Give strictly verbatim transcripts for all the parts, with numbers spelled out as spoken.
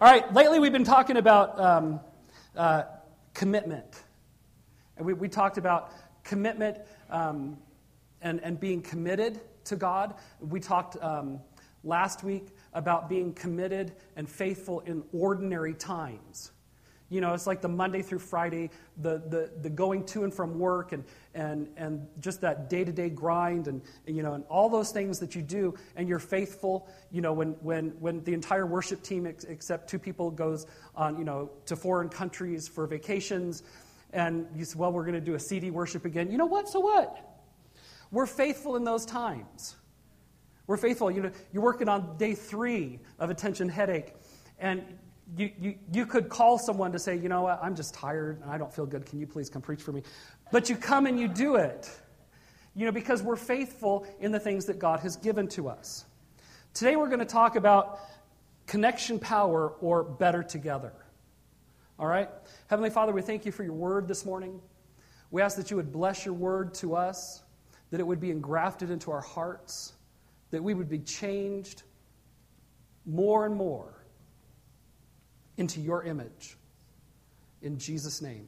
All right, lately we've been talking about um, uh, commitment. And we, we talked about commitment um, and, and being committed to God. We talked um, last week about being committed and faithful in ordinary times. You know, it's like the Monday through Friday, the the, the going to and from work and and and just that day-to-day grind and, and you know and all those things that you do, and you're faithful. You know, when when when the entire worship team ex- except two people goes on, you know, to foreign countries for vacations, and you say, well, we're going to do a C D worship again. You know what? So what? We're faithful in those times. We're faithful. You know, you're working on day three of Attention Headache, and You, you you could call someone to say, you know what, I'm just tired and I don't feel good. Can you please come preach for me? But you come and you do it, you know, because we're faithful in the things that God has given to us. Today we're going to talk about connection power, or better together. All right? Heavenly Father, we thank you for your word this morning. We ask that you would bless your word to us, that it would be engrafted into our hearts, that we would be changed more and more into your image. In Jesus' name.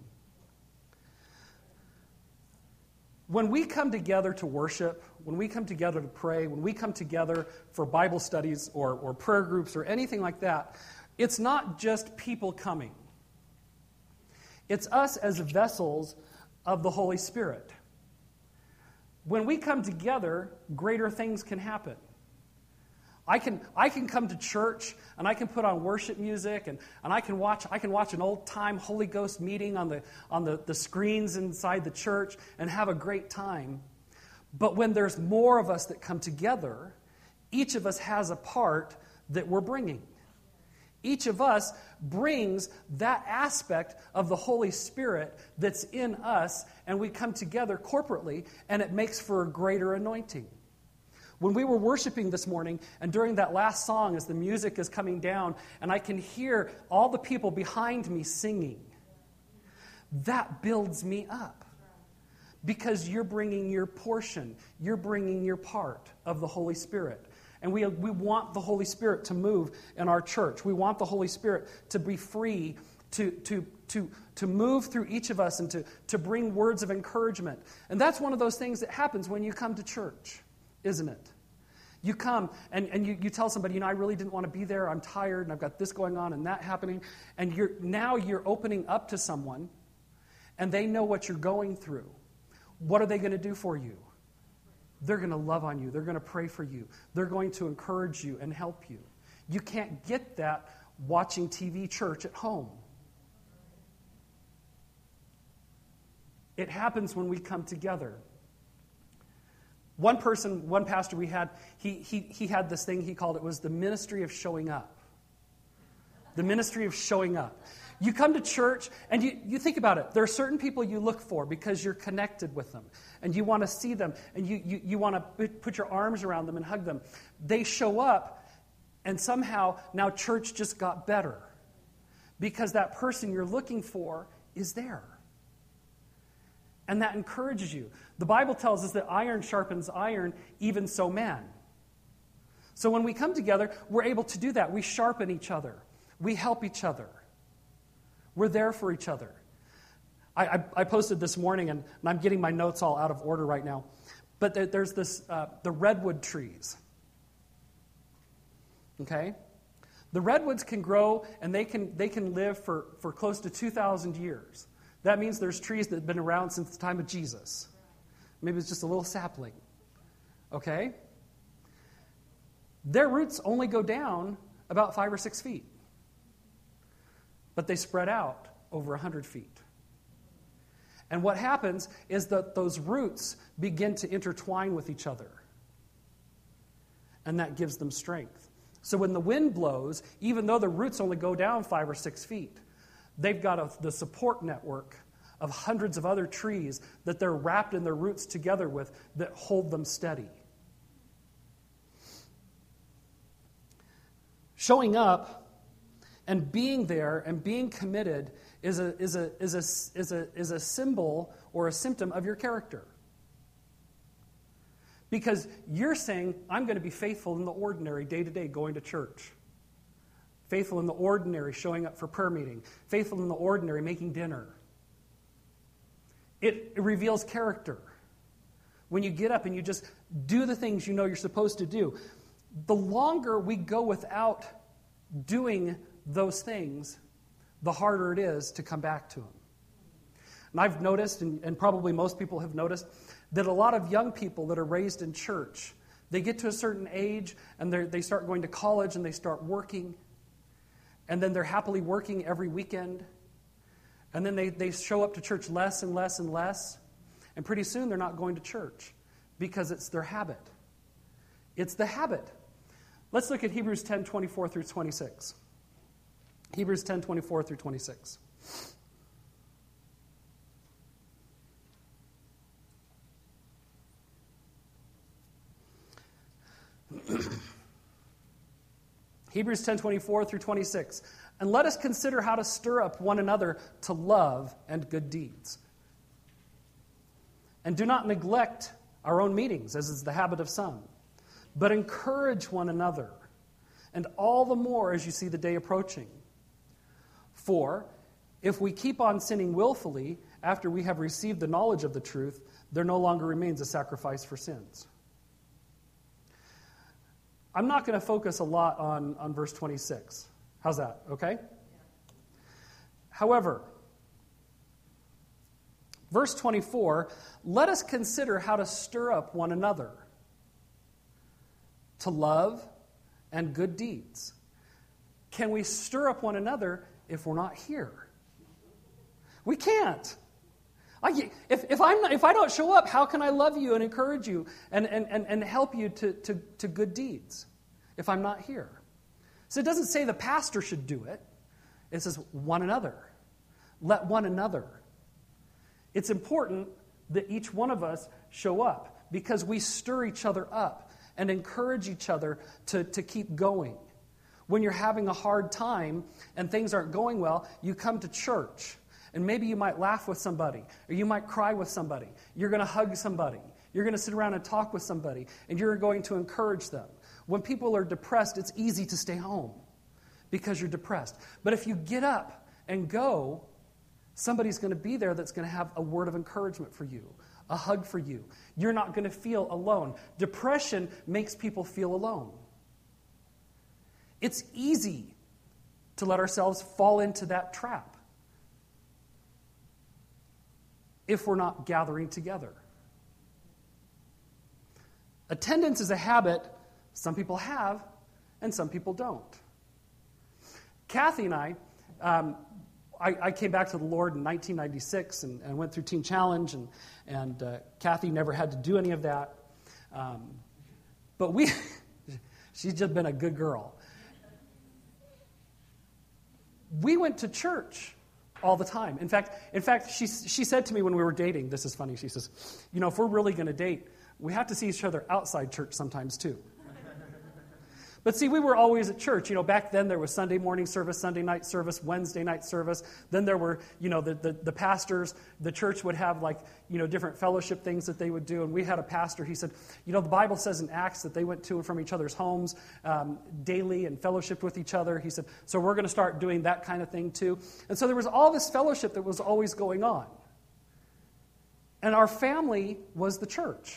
When we come together to worship, when we come together to pray, when we come together for Bible studies or, or prayer groups or anything like that, it's not just people coming. It's us as vessels of the Holy Spirit. When we come together, greater things can happen. I can I can come to church and I can put on worship music and, and I can watch I can watch an old time Holy Ghost meeting on the on the, the screens inside the church and have a great time. But when there's more of us that come together, each of us has a part that we're bringing. Each of us brings that aspect of the Holy Spirit that's in us, and we come together corporately, and it makes for a greater anointing. When we were worshiping this morning, and during that last song, as the music is coming down, and I can hear all the people behind me singing, that builds me up. Because you're bringing your portion, you're bringing your part of the Holy Spirit. And we, we want the Holy Spirit to move in our church. We want the Holy Spirit to be free to, to, to, to move through each of us and to, to bring words of encouragement. And that's one of those things that happens when you come to church, isn't it? You come and, and you, you tell somebody, you know, I really didn't want to be there. I'm tired and I've got this going on and that happening. And you're now you're opening up to someone and they know what you're going through. What are they going to do for you? They're going to love on you. They're going to pray for you. They're going to encourage you and help you. You can't get that watching T V church at home. It happens when we come together. One person, one pastor we had, he, he, he had this thing he called it was the ministry of showing up. The ministry of showing up. You come to church and you, you think about it. There are certain people you look for because you're connected with them. And you want to see them. And you, you, you want to put your arms around them and hug them. They show up and somehow now church just got better. Because that person you're looking for is there. And that encourages you. The Bible tells us that iron sharpens iron, even so man. So when we come together, we're able to do that. We sharpen each other. We help each other. We're there for each other. I, I, I posted this morning, and, and I'm getting my notes all out of order right now. But there, there's this, uh, the redwood trees. Okay? The redwoods can grow, and they can they can live for, for close to two thousand years. That means there's trees that have been around since the time of Jesus. Maybe it's just a little sapling. Okay? Their roots only go down about five or six feet. But they spread out over a hundred feet. And what happens is that those roots begin to intertwine with each other. And that gives them strength. So when the wind blows, even though the roots only go down five or six feet, they've got a, the support network of hundreds of other trees that they're wrapped in their roots together with that hold them steady. Showing up and being there and being committed is a, is a, is a, is a, is a symbol or a symptom of your character. Because you're saying, I'm going to be faithful in the ordinary, day to day, going to church. Faithful in the ordinary, showing up for prayer meeting. Faithful in the ordinary, making dinner. It, it reveals character. When you get up and you just do the things you know you're supposed to do, the longer we go without doing those things, the harder it is to come back to them. And I've noticed, and, and probably most people have noticed, that a lot of young people that are raised in church, they get to a certain age and they start going to college and they start working. And then they're happily working every weekend. And then they, they show up to church less and less and less. And pretty soon they're not going to church because it's their habit. It's the habit. Let's look at Hebrews ten, twenty-four through twenty-six. Hebrews ten, twenty-four through twenty-six. Hebrews ten, twenty-four through twenty-six. And let us consider how to stir up one another to love and good deeds. And do not neglect our own meetings, as is the habit of some, but encourage one another, and all the more as you see the day approaching. For if we keep on sinning willfully after we have received the knowledge of the truth, there no longer remains a sacrifice for sins. I'm not going to focus a lot on, on verse twenty-six. How's that? Okay? Yeah. However, verse twenty-four, let us consider how to stir up one another to love and good deeds. Can we stir up one another if we're not here? We can't. I, if, if, I'm not, if I don't show up, how can I love you and encourage you and, and, and, and help you to, to, to good deeds if I'm not here? So it doesn't say the pastor should do it. It says one another. Let one another. It's important that each one of us show up because we stir each other up and encourage each other to, to keep going. When you're having a hard time and things aren't going well, you come to church. And maybe you might laugh with somebody, or you might cry with somebody. You're going to hug somebody. You're going to sit around and talk with somebody, and you're going to encourage them. When people are depressed, it's easy to stay home because you're depressed. But if you get up and go, somebody's going to be there that's going to have a word of encouragement for you, a hug for you. You're not going to feel alone. Depression makes people feel alone. It's easy to let ourselves fall into that trap if we're not gathering together. Attendance is a habit some people have and some people don't. Kathy and I, um, I, I came back to the Lord in nineteen ninety-six and, and went through Teen Challenge, and, and uh, Kathy never had to do any of that. Um, but we, she's just been a good girl. We went to church all the time. In fact, in fact, she she said to me when we were dating, this is funny, she says, you know, if we're really going to date, we have to see each other outside church sometimes too. But see, we were always at church. You know, back then there was Sunday morning service, Sunday night service, Wednesday night service. Then there were, you know, the, the, the pastors. The church would have, like, you know, different fellowship things that they would do. And we had a pastor, he said, you know, the Bible says in Acts that they went to and from each other's homes um, daily and fellowshiped with each other. He said, so we're going to start doing that kind of thing too. And so there was all this fellowship that was always going on. And our family was the church.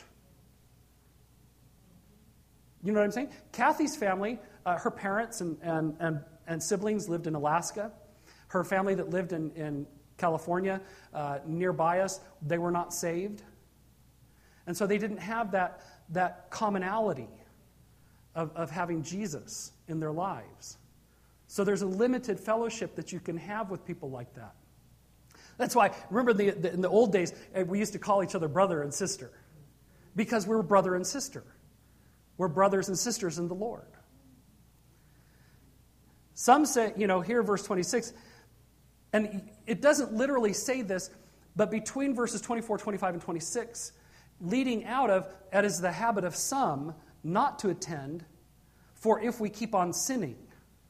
You know what I'm saying? Kathy's family, uh, her parents and, and, and, and siblings lived in Alaska. Her family that lived in, in California, uh, nearby us, they were not saved. And so they didn't have that, that commonality of, of having Jesus in their lives. So there's a limited fellowship that you can have with people like that. That's why, remember the, the, in the old days, we used to call each other brother and sister. Because we were brother and sister. We're brothers and sisters in the Lord. Some say, you know, here verse twenty-six, and it doesn't literally say this, but between verses twenty-four, twenty-five, and twenty-six, leading out of, it is the habit of some not to attend, for if we keep on sinning.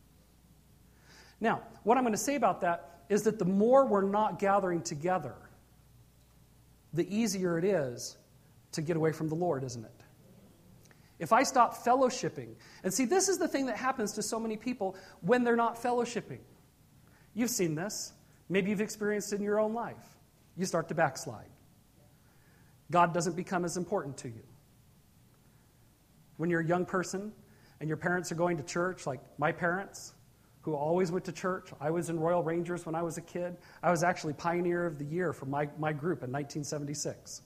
Now, what I'm going to say about that is that the more we're not gathering together, the easier it is to get away from the Lord, isn't it? if I stop fellowshipping, and see, this is the thing that happens to so many people when they're not fellowshipping. You've seen this. Maybe you've experienced it in your own life. You start to backslide. God doesn't become as important to you. When you're a young person and your parents are going to church, like my parents, who always went to church. I was in Royal Rangers when I was a kid. I was actually Pioneer of the Year for my, my group in nineteen seventy-six.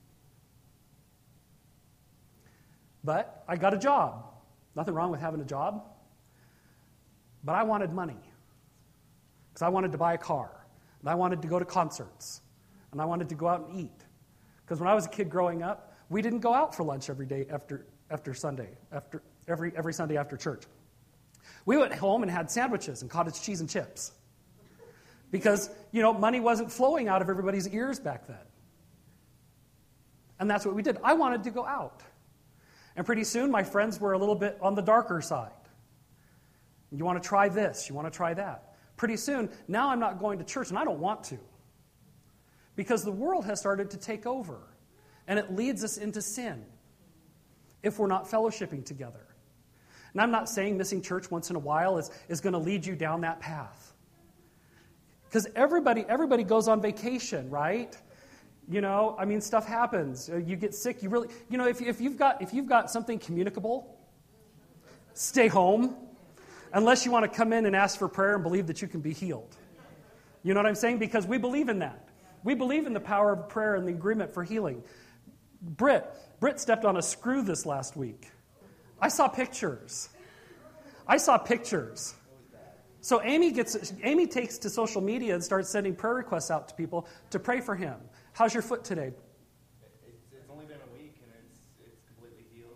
But I got a job. Nothing wrong with having a job. But I wanted money. Because I wanted to buy a car. And I wanted to go to concerts. And I wanted to go out and eat. Because when I was a kid growing up, we didn't go out for lunch every day after after Sunday, after every every Sunday after church. We went home and had sandwiches and cottage cheese and chips. Because, you know, money wasn't flowing out of everybody's ears back then. And that's what we did. I wanted to go out. And pretty soon my friends were a little bit on the darker side. You want to try this, you want to try that. Pretty soon, now I'm not going to church, and I don't want to. Because the world has started to take over. And it leads us into sin if we're not fellowshipping together. And I'm not saying missing church once in a while is, is going to lead you down that path. Because everybody, everybody goes on vacation, right? You know, I mean, stuff happens. You get sick. You really, you know, if, if you've got if you've got something communicable, stay home, unless you want to come in and ask for prayer and believe that you can be healed. You know what I'm saying? Because we believe in that. We believe in the power of prayer and the agreement for healing. Britt, Britt stepped on a screw this last week. I saw pictures. I saw pictures. So Amy gets Amy takes to social media and starts sending prayer requests out to people to pray for him. How's your foot today? It's, it's only been a week and it's it's completely healed.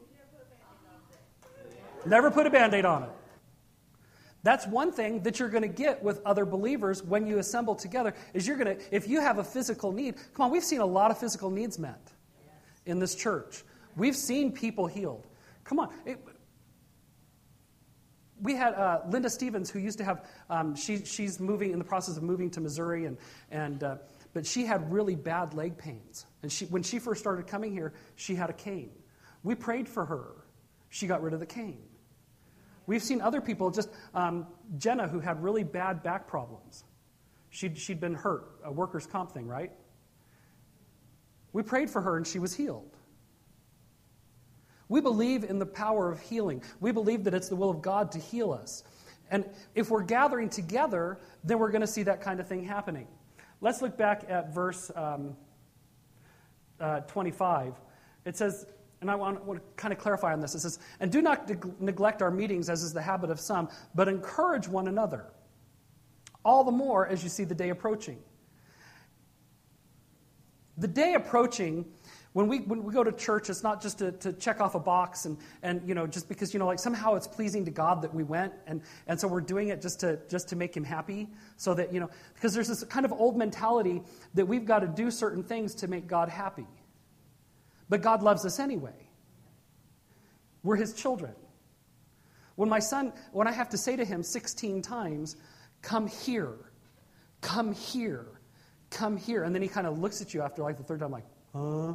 Never put a Band-Aid on it. That's one thing that you're going to get with other believers when you assemble together, is you're going to, if you have a physical need, come on, we've seen a lot of physical needs met in this church. We've seen people healed. Come on. It, we had uh, Linda Stevens, who used to have, um, she, she's moving, in the process of moving to Missouri, and, and uh, but she had really bad leg pains. And she, when she first started coming here, she had a cane. We prayed for her. She got rid of the cane. We've seen other people, just um, Jenna, who had really bad back problems. She'd, she'd been hurt, a workers' comp thing, right? We prayed for her and she was healed. We believe in the power of healing. We believe that it's the will of God to heal us. And if we're gathering together, then we're going to see that kind of thing happening. Let's look back at verse um, uh, twenty-five. It says, and I want, want to kind of clarify on this. It says, and do not neg- neglect our meetings, as is the habit of some, but encourage one another, all the more as you see the day approaching. The day approaching, when we when we go to church, it's not just to, to check off a box and, and you know, just because, you know, like somehow it's pleasing to God that we went, and, and so we're doing it just to just to make him happy, so that, you know, because there's this kind of old mentality that we've got to do certain things to make God happy. But God loves us anyway. We're his children. When my son, when I have to say to him sixteen times, come here, come here, come here, and then he kind of looks at you after like the third time like, huh?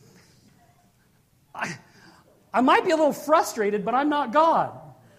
I, I might be a little frustrated, but I'm not God.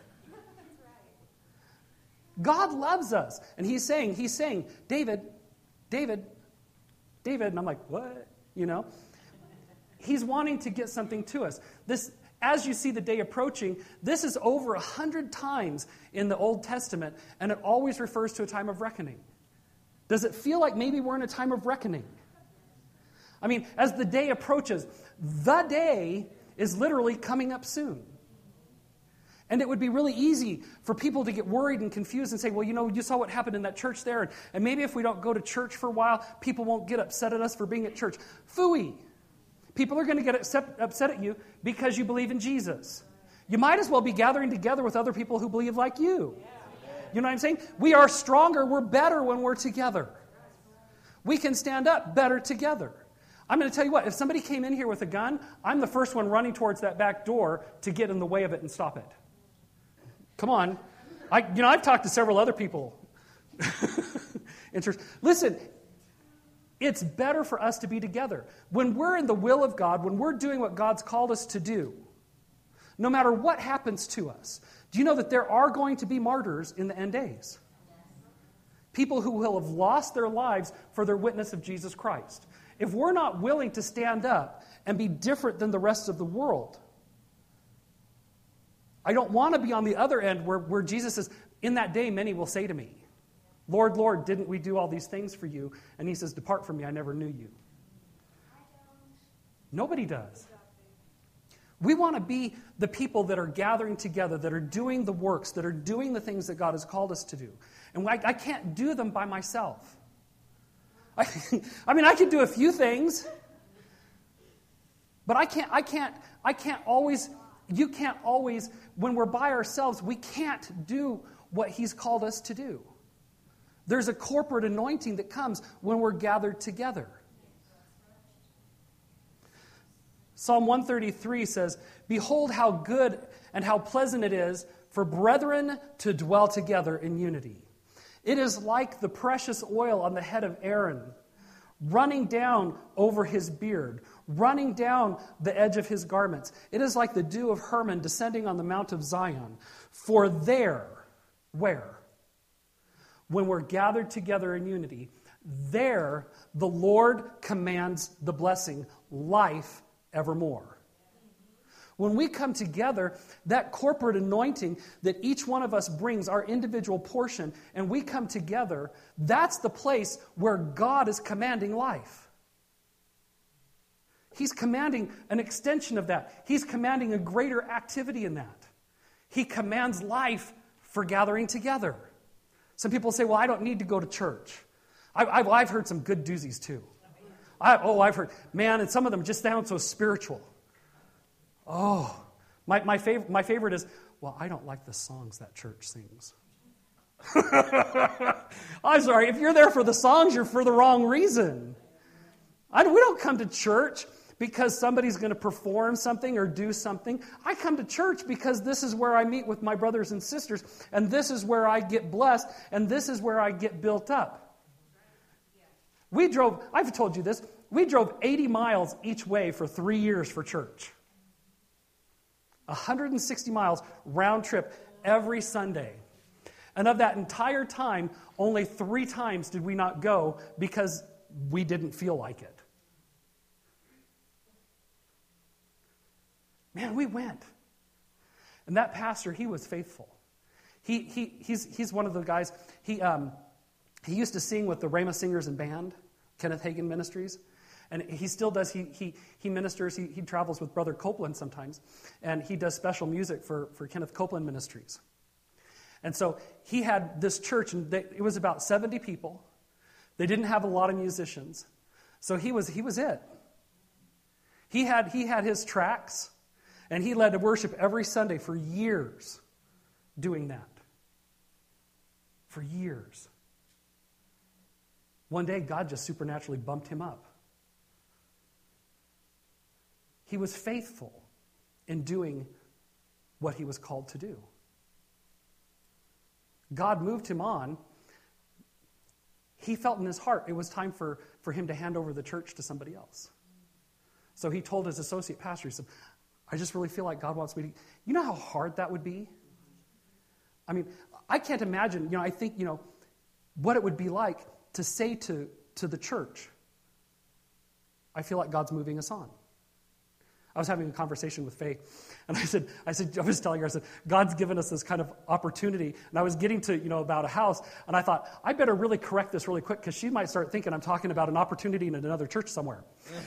God loves us. And he's saying, he's saying, David, David, David, and I'm like, what? You know? He's wanting to get something to us. This, as you see the day approaching, this is over a hundred times in the Old Testament, and it always refers to a time of reckoning. Does it feel like maybe we're in a time of reckoning? I mean, as the day approaches, the day is literally coming up soon. And it would be really easy for people to get worried and confused and say, well, you know, you saw what happened in that church there, and, and maybe if we don't go to church for a while, people won't get upset at us for being at church. Phooey. People are going to get upset, upset at you because you believe in Jesus. You might as well be gathering together with other people who believe like you. You know what I'm saying? We are stronger, we're better when we're together. We can stand up better together. I'm going to tell you what, if somebody came in here with a gun, I'm the first one running towards that back door to get in the way of it and stop it. Come on. I, you know, I've talked to several other people in church. Listen, it's better for us to be together. When we're in the will of God, when we're doing what God's called us to do, no matter what happens to us. Do you know that there are going to be martyrs in the end days? People who will have lost their lives for their witness of Jesus Christ. If we're not willing to stand up and be different than the rest of the world, I don't want to be on the other end where, where Jesus says, in that day many will say to me, Lord, Lord, didn't we do all these things for you? And he says, depart from me, I never knew you. Nobody does. We want to be the people that are gathering together, that are doing the works, that are doing the things that God has called us to do. And I, I can't do them by myself. I, I mean, I can do a few things, but I can't, I can't, I can't always, you can't always, when we're by ourselves, we can't do what he's called us to do. There's a corporate anointing that comes when we're gathered together. Psalm one thirty-three says, behold how good and how pleasant it is for brethren to dwell together in unity. It is like the precious oil on the head of Aaron, running down over his beard, running down the edge of his garments. It is like the dew of Hermon descending on the Mount of Zion. For there, where? When we're gathered together in unity, there the Lord commands the blessing, life evermore. When we come together, that corporate anointing that each one of us brings, our individual portion, and we come together, that's the place where God is commanding life. He's commanding an extension of that. He's commanding a greater activity in that. He commands life for gathering together. Some people say, well, I don't need to go to church. I, I've, I've heard some good doozies too. I, oh, I've heard, man, and some of them just sound so spiritual. Oh, my, my, fav- my favorite is, well, I don't like the songs that church sings. I'm sorry, if you're there for the songs, you're for the wrong reason. I, we don't come to church because somebody's going to perform something or do something. I come to church because this is where I meet with my brothers and sisters, and this is where I get blessed, and this is where I get built up. We drove, I've told you this, we drove eighty miles each way for three years for church. one hundred sixty miles round trip every Sunday. And of that entire time, only three times did we not go because we didn't feel like it. Man, we went. And that pastor, he was faithful. He he he's he's one of the guys, he um he used to sing with the Rhema Singers and Band, Kenneth Hagin Ministries. And he still does, he he he ministers, he, he travels with Brother Copeland sometimes. And he does special music for, for Kenneth Copeland Ministries. And so he had this church, and they, it was about seventy people. They didn't have a lot of musicians. So he was he was it. He had he had his tracks, and he led to worship every Sunday for years doing that. For years. One day, God just supernaturally bumped him up. He was faithful in doing what he was called to do. God moved him on. He felt in his heart it was time for, for him to hand over the church to somebody else. So he told his associate pastor, he said, I just really feel like God wants me to... You know how hard that would be? I mean, I can't imagine, you know, I think, you know, what it would be like to say to, to the church, I feel like God's moving us on. I was having a conversation with Faye, and I said, I said, I was telling her, I said, God's given us this kind of opportunity, and I was getting to, you know, about a house, and I thought, I better really correct this really quick, because she might start thinking I'm talking about an opportunity in another church somewhere.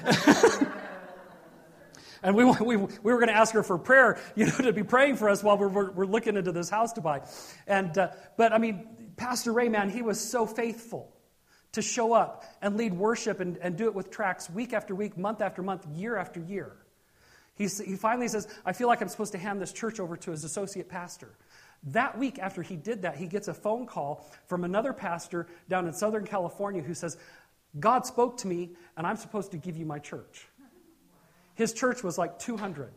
And we, we, we were going to ask her for prayer, you know, to be praying for us while we're, we're, we're looking into this house to buy. And, uh, but I mean, Pastor Ray, man, he was so faithful to show up and lead worship and, and do it with tracks week after week, month after month, year after year. He's, he finally says, I feel like I'm supposed to hand this church over to his associate pastor. That week after he did that, he gets a phone call from another pastor down in Southern California who says, God spoke to me, and I'm supposed to give you my church. His church was like two hundred.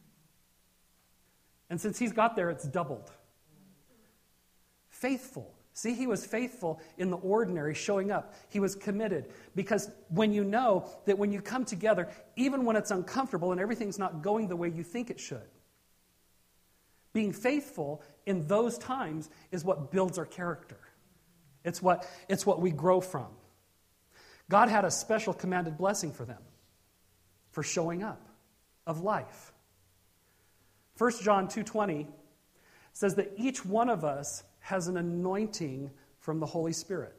And since he's got there, it's doubled. Faithful. See, he was faithful in the ordinary, showing up. He was committed. Because when you know that when you come together, even when it's uncomfortable and everything's not going the way you think it should, being faithful in those times is what builds our character. It's what, it's what we grow from. God had a special commanded blessing for them, for showing up, of life. First John two twenty says that each one of us has an anointing from the Holy Spirit.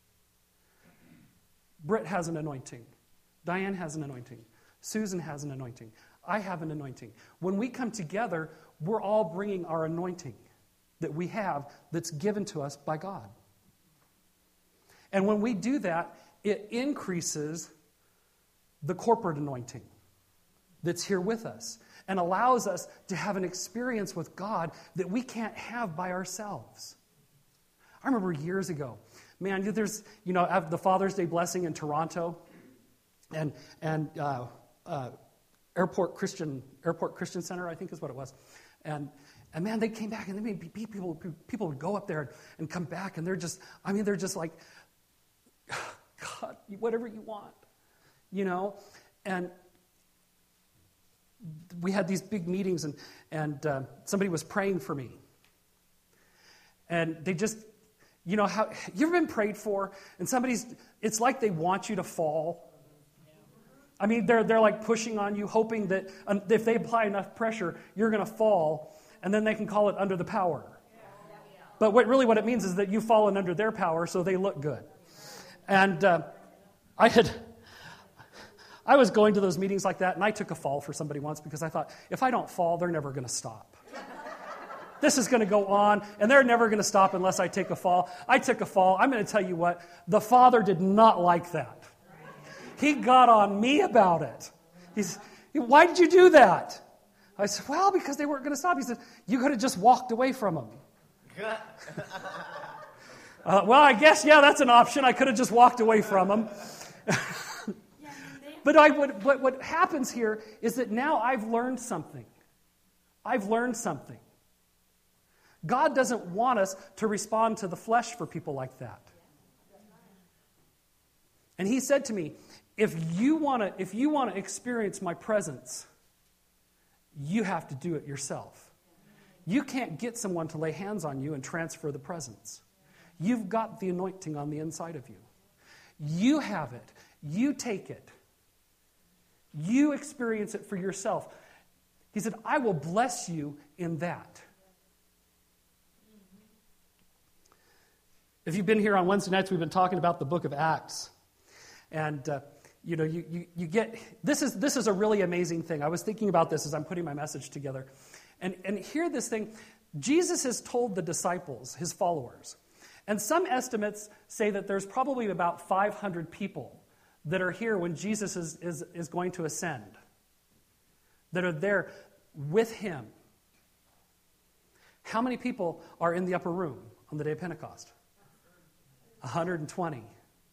Britt has an anointing. Diane has an anointing. Susan has an anointing. I have an anointing. When we come together, we're all bringing our anointing that we have that's given to us by God. And when we do that, it increases the corporate anointing that's here with us and allows us to have an experience with God that we can't have by ourselves. I remember years ago, man, there's, you know, the Father's Day blessing in Toronto and and uh, uh, Airport Christian Airport Christian Center, I think is what it was. And and man, they came back and they made people people would go up there and come back and they're just, I mean, they're just like, God, whatever you want, you know, and we had these big meetings, and and uh, somebody was praying for me, and they just, you know, how you ever been prayed for, and somebody's, it's like they want you to fall. I mean, they're they're like pushing on you, hoping that um, if they apply enough pressure, you're going to fall, and then they can call it under the power. But what really what it means is that you've fallen under their power, so they look good. And uh, I had. I was going to those meetings like that, and I took a fall for somebody once because I thought, if I don't fall, they're never going to stop. This is going to go on, and they're never going to stop unless I take a fall. I took a fall. I'm going to tell you what, the Father did not like that. He got on me about it. He's, why did you do that? I said, well, because they weren't going to stop. He said, you could have just walked away from them. uh, well, I guess, yeah, that's an option. I could have just walked away from them. But I, what, what, what happens here is that now I've learned something. I've learned something. God doesn't want us to respond to the flesh for people like that. And he said to me, if you want to, if you want to experience my presence, you have to do it yourself. You can't get someone to lay hands on you and transfer the presence. You've got the anointing on the inside of you. You have it. You take it. You experience it for yourself. He said, I will bless you in that. If you've been here on Wednesday nights, we've been talking about the book of Acts. And, uh, you know, you, you, you get, this is this is a really amazing thing. I was thinking about this as I'm putting my message together. And, and hear this thing. Jesus has told the disciples, his followers, and some estimates say that there's probably about five hundred people that are here when Jesus is, is, is going to ascend, that are there with him. How many people are in the upper room on the day of Pentecost? one hundred twenty.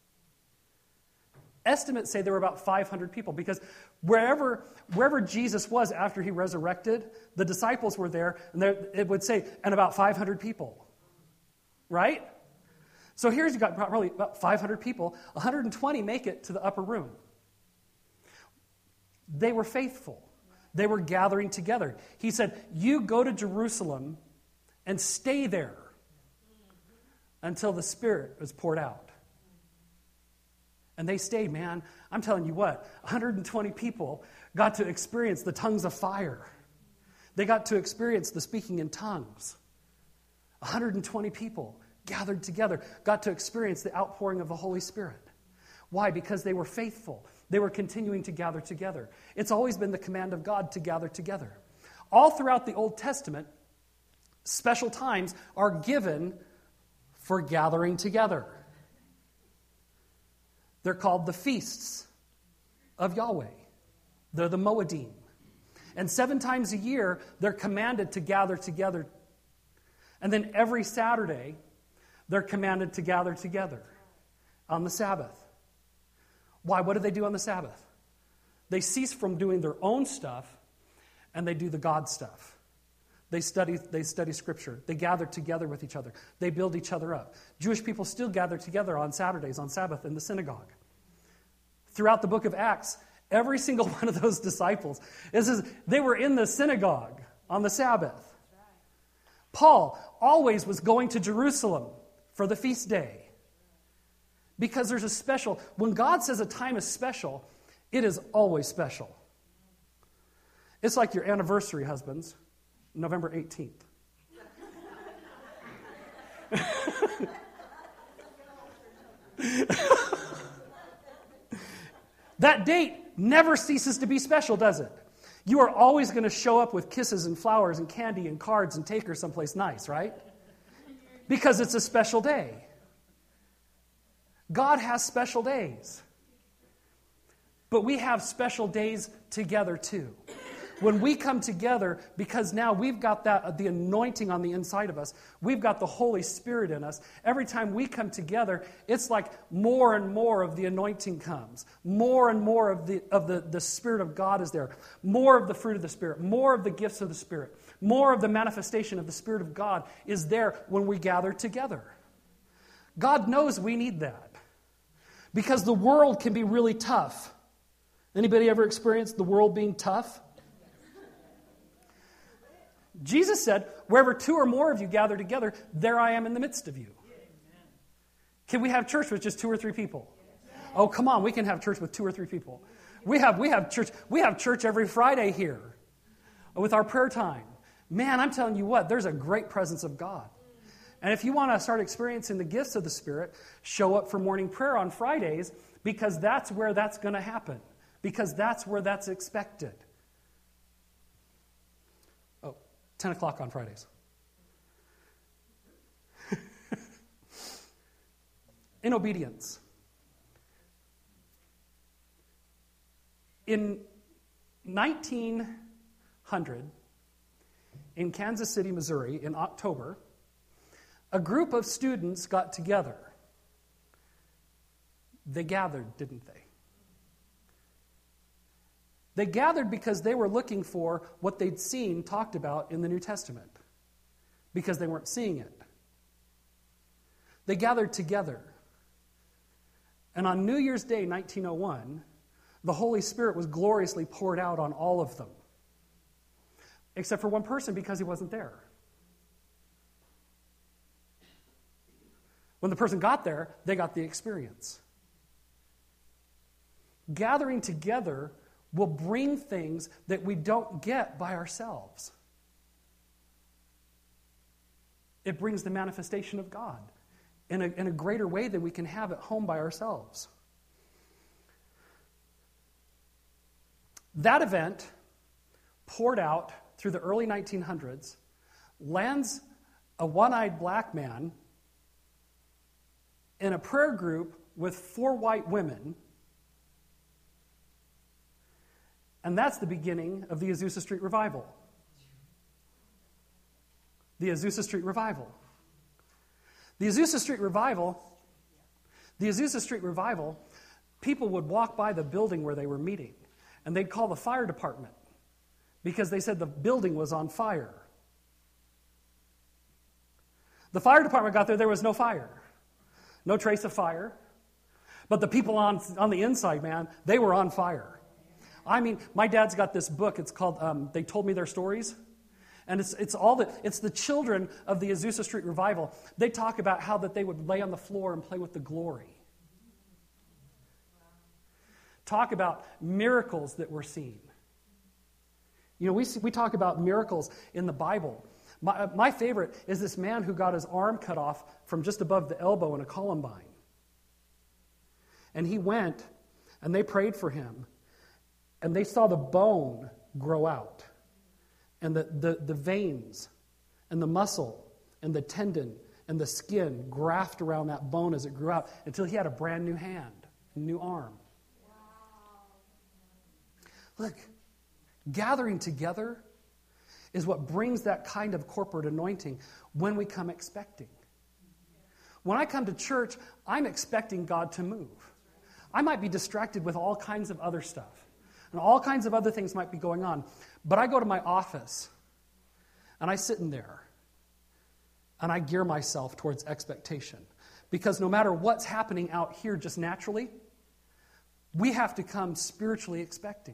Estimates say there were about five hundred people, because wherever, wherever Jesus was after he resurrected, the disciples were there, and there, it would say, and about five hundred people. Right? So here's, you've got probably about five hundred people. one hundred twenty make it to the upper room. They were faithful. They were gathering together. He said, you go to Jerusalem and stay there until the Spirit was poured out. And they stayed, man. I'm telling you what, one hundred twenty people got to experience the tongues of fire. They got to experience the speaking in tongues. one hundred twenty people gathered together, got to experience the outpouring of the Holy Spirit. Why? Because they were faithful. They were continuing to gather together. It's always been the command of God to gather together. All throughout the Old Testament, special times are given for gathering together. They're called the feasts of Yahweh. They're the Moedim. And seven times a year, they're commanded to gather together. And then every Saturday, they're commanded to gather together on the Sabbath. Why? What do they do on the Sabbath? They cease from doing their own stuff, and they do the God stuff. They study, they study Scripture. They gather together with each other. They build each other up. Jewish people still gather together on Saturdays, on Sabbath, in the synagogue. Throughout the book of Acts, every single one of those disciples, it says they were in the synagogue on the Sabbath. Paul always was going to Jerusalem for the feast day. Because there's a special, when God says a time is special, it is always special. It's like your anniversary, husbands, November eighteenth. That date never ceases to be special, does it? You are always going to show up with kisses and flowers and candy and cards and take her someplace nice, right? Because it's a special day. God has special days. But we have special days together too. When we come together, because now we've got that the anointing on the inside of us, we've got the Holy Spirit in us. Every time we come together, it's like more and more of the anointing comes. More and more of the of the, the Spirit of God is there. More of the fruit of the Spirit. More of the gifts of the Spirit. More of the manifestation of the Spirit of God is there when we gather together. God knows we need that. Because the world can be really tough. Anybody ever experienced the world being tough? Jesus said, wherever two or more of you gather together, there I am in the midst of you. Can we have church with just two or three people? Oh, come on, we can have church with two or three people. We have we have church we have church every Friday here with our prayer time. Man, I'm telling you what, there's a great presence of God. And if you want to start experiencing the gifts of the Spirit, show up for morning prayer on Fridays, because that's where that's going to happen. Because that's where that's expected. Oh, ten o'clock on Fridays. In obedience. In nineteen hundred, in Kansas City, Missouri, in October, a group of students got together. They gathered, didn't they? They gathered because they were looking for what they'd seen talked about in the New Testament, because they weren't seeing it. They gathered together. And on New Year's Day, nineteen oh one, the Holy Spirit was gloriously poured out on all of them, except for one person because he wasn't there. When the person got there, they got the experience. Gathering together will bring things that we don't get by ourselves. It brings the manifestation of God in a, in a greater way than we can have at home by ourselves. That event, poured out through the early nineteen hundreds, lands a one-eyed black man in a prayer group with four white women. And that's the beginning of the Azusa Street Revival. The Azusa Street Revival. The Azusa Street Revival, the Azusa Street Revival, people would walk by the building where they were meeting, and they'd call the fire department because they said the building was on fire. The fire department got there, there was no fire. No trace of fire. But the people on, on the inside, man, they were on fire. I mean, my dad's got this book. It's called um, They Told Me Their Stories. And it's it's all the it's the children of the Azusa Street Revival. They talk about how that they would lay on the floor and play with the glory. Talk about miracles that were seen. You know, we see, we talk about miracles in the Bible. My, my favorite is this man who got his arm cut off from just above the elbow in a columbine. And he went, and they prayed for him, and they saw the bone grow out, and the, the, the veins, and the muscle, and the tendon, and the skin graft around that bone as it grew out until he had a brand new hand, a new arm. Wow. Look, gathering together is what brings that kind of corporate anointing when we come expecting. When I come to church, I'm expecting God to move. I might be distracted with all kinds of other stuff, and all kinds of other things might be going on. But I go to my office, And I sit in there, and I gear myself towards expectation. Because no matter what's happening out here just naturally, we have to come spiritually expecting.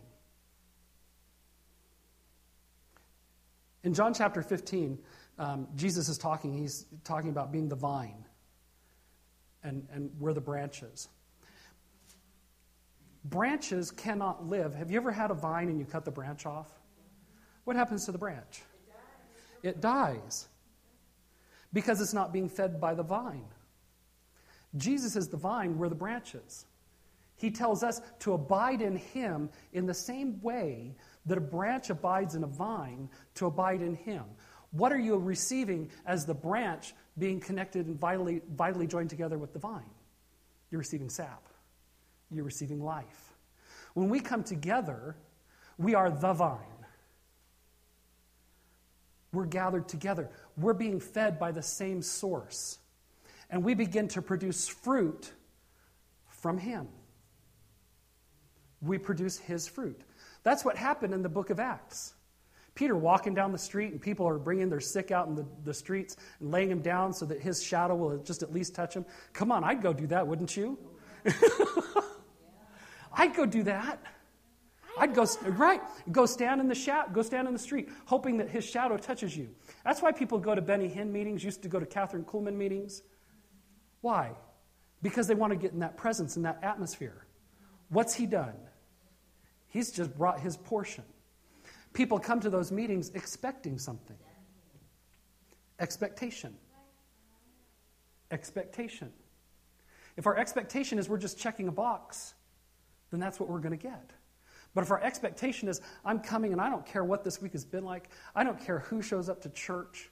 In John chapter fifteen, um, Jesus is talking. He's talking about being the vine, and, and we're the branches. Branches cannot live. Have you ever had a vine and you cut the branch off? What happens to the branch? It dies. Because it's not being fed by the vine. Jesus is the vine, we're the branches. He tells us to abide in him in the same way that a branch abides in a vine, to abide in him. What are you receiving as the branch being connected and vitally, vitally joined together with the vine? You're receiving sap. You're receiving life. When we come together, we are the vine. We're gathered together. We're being fed by the same source. And we begin to produce fruit from him. We produce his fruit. That's what happened in the book of Acts. Peter walking down the street, and people are bringing their sick out in the, the streets and laying him down so that his shadow will just at least touch him. Come on, I'd go do that, wouldn't you? I'd go do that. I'd go, right, go stand in the shadow, go stand in the street, hoping that his shadow touches you. That's why people go to Benny Hinn meetings, used to go to Catherine Kuhlman meetings. Why? Because they want to get in that presence, in that atmosphere. What's he done? He's just brought his portion. People come to those meetings expecting something. Expectation. Expectation. If our expectation is we're just checking a box, then that's what we're going to get. But if our expectation is, I'm coming and I don't care what this week has been like, I don't care who shows up to church,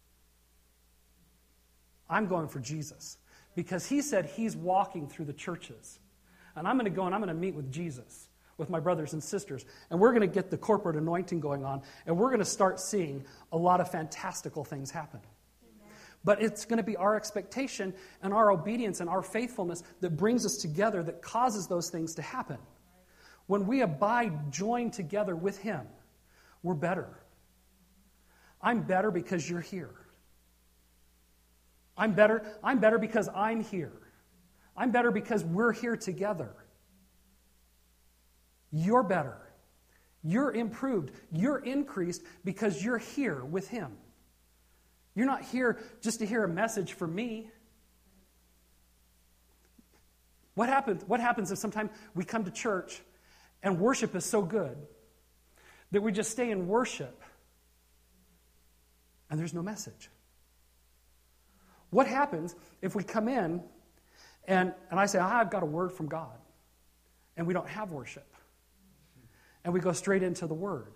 I'm going for Jesus. Because he said he's walking through the churches. And I'm going to go and I'm going to meet with Jesus, with my brothers and sisters. And we're going to get the corporate anointing going on. And we're going to start seeing a lot of fantastical things happen. Amen. But it's going to be our expectation and our obedience and our faithfulness that brings us together, that causes those things to happen. When we abide joined together with him, we're better. I'm better because you're here. I'm better, I'm better because I'm here. I'm better because we're here together. You're better. You're improved. You're increased because you're here with him. You're not here just to hear a message from me. What happens, what happens if sometimes we come to church and worship is so good that we just stay in worship and there's no message? What happens if we come in and, and I say, ah, I've got a word from God, and we don't have worship, and we go straight into the word?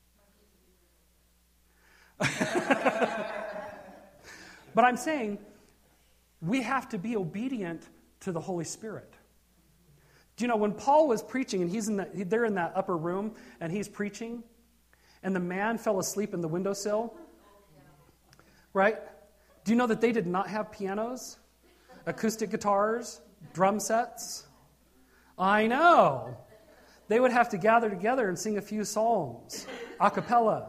But I'm saying we have to be obedient to the Holy Spirit. Do you know, when Paul was preaching, and he's in the, they're in that upper room, and he's preaching, and the man fell asleep in the windowsill, right? Do you know that they did not have pianos, acoustic guitars, drum sets? I know. They would have to gather together and sing a few psalms, a cappella.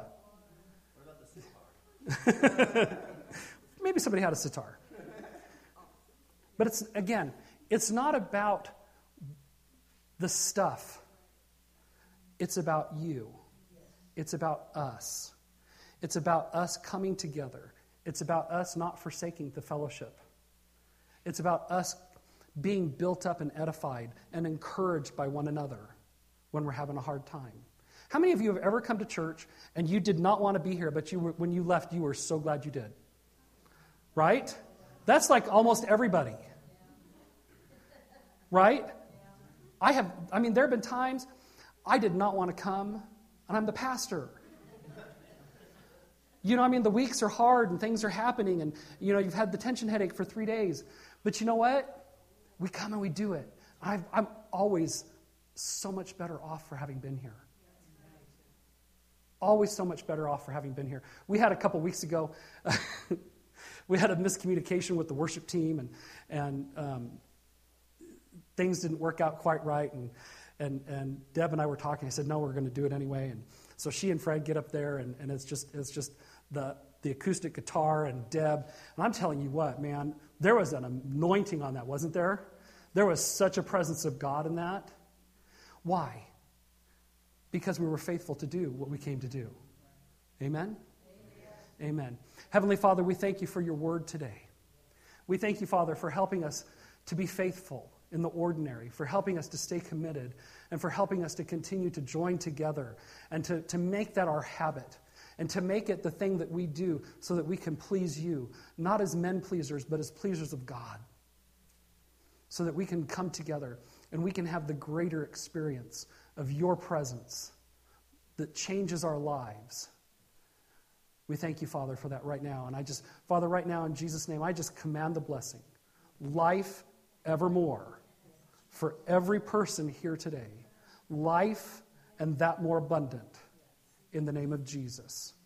What about the sitar? Maybe somebody had a sitar. But it's, again, it's not about the stuff. It's about you. It's about us. It's about us coming together. It's about us not forsaking the fellowship. It's about us being built up and edified and encouraged by one another when we're having a hard time. How many of you have ever come to church and you did not want to be here, but you were, when you left, you were so glad you did? Right? That's like almost everybody. Right? I have, I mean, there have been times I did not want to come, and I'm the pastor. You know, I mean, the weeks are hard and things are happening, and, you know, you've had the tension headache for three days. But you know what? We come and we do it. I've, I'm always so much better off for having been here. Always so much better off for having been here. We had a couple weeks ago, we had a miscommunication with the worship team, and and um, things didn't work out quite right. And, and and Deb and I were talking. I said, no, we're going to do it anyway. And so she and Fred get up there, and, and it's just it's just the the acoustic guitar and Deb. And I'm telling you what, man, there was an anointing on that, wasn't there? There was such a presence of God in that. Why? Because we were faithful to do what we came to do. Amen? Amen. Amen. Heavenly Father, we thank you for your word today. We thank you, Father, for helping us to be faithful in the ordinary, for helping us to stay committed, and for helping us to continue to join together and to, to make that our habit and to make it the thing that we do so that we can please you, not as men pleasers, but as pleasers of God, so that we can come together and we can have the greater experience of your presence that changes our lives. We thank you, Father, for that right now. And I just, Father, right now in Jesus' name, I just command the blessing, life evermore, for every person here today. Life and that more abundant in the name of Jesus.